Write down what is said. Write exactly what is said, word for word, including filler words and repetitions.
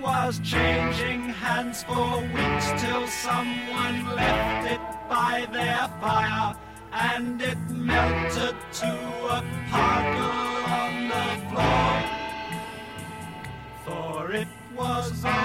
was changing hands for weeks till someone left it by their fire, and it melted to a puddle on the floor. For it was